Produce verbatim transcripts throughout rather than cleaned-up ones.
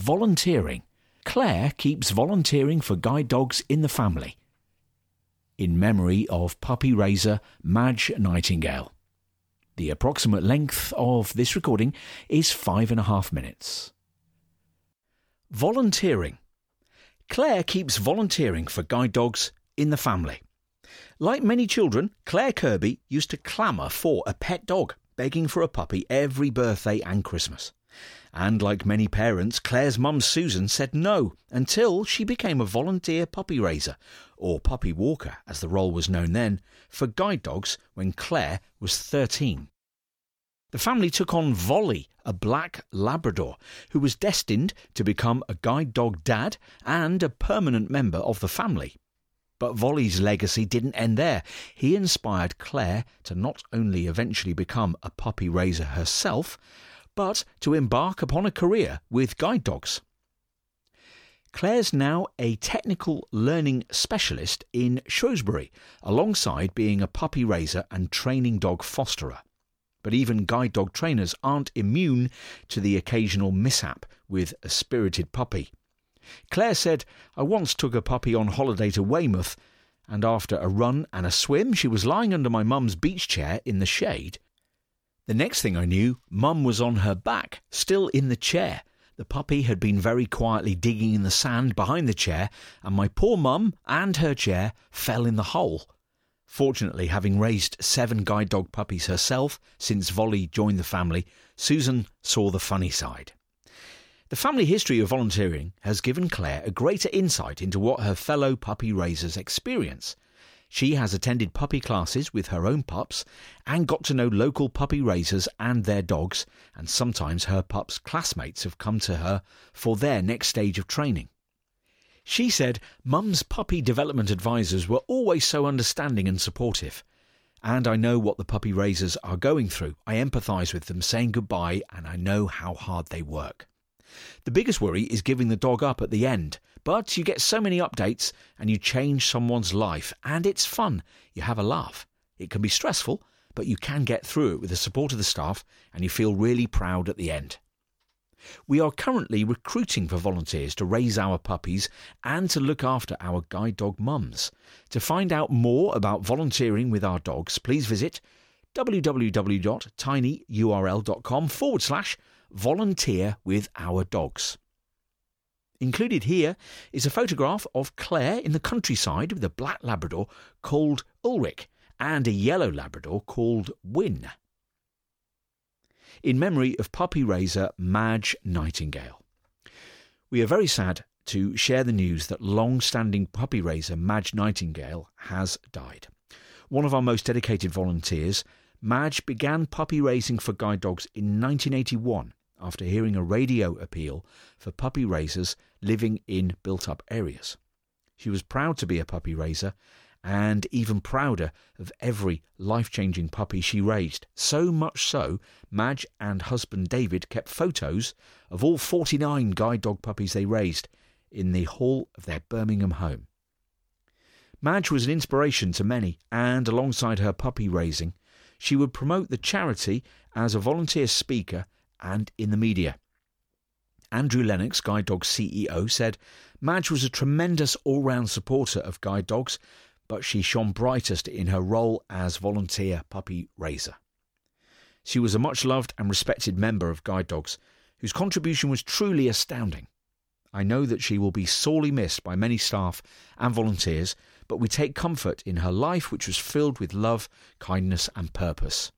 volunteering. Claire keeps volunteering for guide dogs in the family. In memory of puppy raiser Madge Nightingale. The approximate length of this recording is five and a half minutes. Volunteering. Claire keeps volunteering for guide dogs in the family. Like many children, Claire Kirby used to clamour for a pet dog, begging for a puppy every birthday and Christmas. And like many parents, Claire's mum Susan said no until she became a volunteer puppy raiser, or puppy walker as the role was known then, for guide dogs when Claire was thirteen. The family took on Volley, a black Labrador, who was destined to become a guide dog dad and a permanent member of the family. But Volley's legacy didn't end there. He inspired Claire to not only eventually become a puppy raiser herself, but to embark upon a career with guide dogs. Claire's now a technical learning specialist in Shrewsbury, alongside being a puppy raiser and training dog fosterer. But even guide dog trainers aren't immune to the occasional mishap with a spirited puppy. Claire said, "I once took a puppy on holiday to Weymouth, and after a run and a swim, she was lying under my mum's beach chair in the shade. The next thing I knew, Mum was on her back, still in the chair. The puppy had been very quietly digging in the sand behind the chair, and my poor Mum and her chair fell in the hole." Fortunately, having raised seven guide dog puppies herself since Volley joined the family, Susan saw the funny side. The family history of volunteering has given Claire a greater insight into what her fellow puppy raisers experience. She has attended puppy classes with her own pups and got to know local puppy raisers and their dogs, and sometimes her pups' classmates have come to her for their next stage of training. She said, "Mum's puppy development advisors were always so understanding and supportive. And I know what the puppy raisers are going through. I empathise with them saying goodbye, and I know how hard they work. The biggest worry is giving the dog up at the end, but you get so many updates and you change someone's life, and it's fun. You have a laugh. It can be stressful, but you can get through it with the support of the staff, and you feel really proud at the end. We are currently recruiting for volunteers to raise our puppies and to look after our guide dog mums. To find out more about volunteering with our dogs, please visit www.tinyurl.com forward slash volunteer with our dogs. Included here is a photograph of Claire in the countryside with a black Labrador called Ulrich and a yellow Labrador called Win. In memory of puppy raiser Madge Nightingale. We are very sad to share the news that long-standing puppy raiser Madge Nightingale has died. One of our most dedicated volunteers, Madge began puppy raising for guide dogs in nineteen eighty-one after hearing a radio appeal for puppy raisers living in built-up areas. She was proud to be a puppy raiser and even prouder of every life-changing puppy she raised. So much so, Madge and husband David kept photos of all forty-nine guide dog puppies they raised in the hall of their Birmingham home. Madge was an inspiration to many, and alongside her puppy raising, she would promote the charity as a volunteer speaker and in the media. Andrew Lennox, Guide Dogs C E O, said, "Madge was a tremendous all-round supporter of guide dogs, but she shone brightest in her role as volunteer puppy raiser. She was a much-loved and respected member of Guide Dogs, whose contribution was truly astounding. I know that she will be sorely missed by many staff and volunteers, but we take comfort in her life, which was filled with love, kindness and purpose."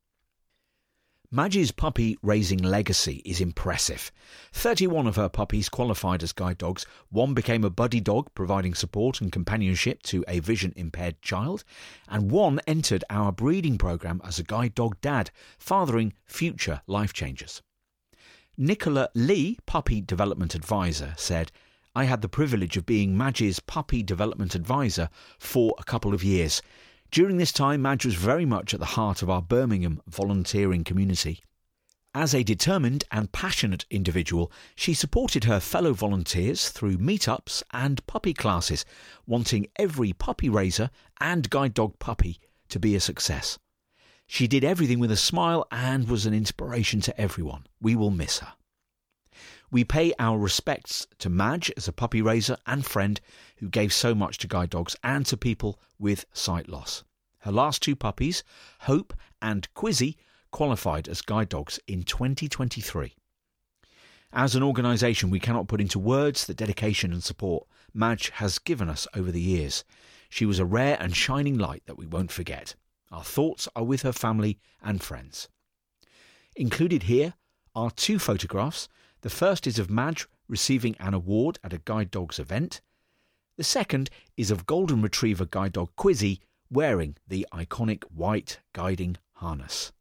Madge's puppy raising legacy is impressive. thirty-one of her puppies qualified as guide dogs. One became a buddy dog, providing support and companionship to a vision-impaired child. And one entered our breeding programme as a guide dog dad, fathering future life changers. Nicola Lee, puppy development advisor, said, "I had the privilege of being Madge's puppy development advisor for a couple of years. During this time, Madge was very much at the heart of our Birmingham volunteering community. As a determined and passionate individual, she supported her fellow volunteers through meetups and puppy classes, wanting every puppy raiser and guide dog puppy to be a success. She did everything with a smile and was an inspiration to everyone. We will miss her." We pay our respects to Madge as a puppy raiser and friend who gave so much to guide dogs and to people with sight loss. Her last two puppies, Hope and Quizzy, qualified as guide dogs in twenty twenty-three. As an organisation, we cannot put into words the dedication and support Madge has given us over the years. She was a rare and shining light that we won't forget. Our thoughts are with her family and friends. Included here are two photographs. The first is of Madge receiving an award at a guide dogs event. The second is of Golden Retriever guide dog Quizzy wearing the iconic white guiding harness.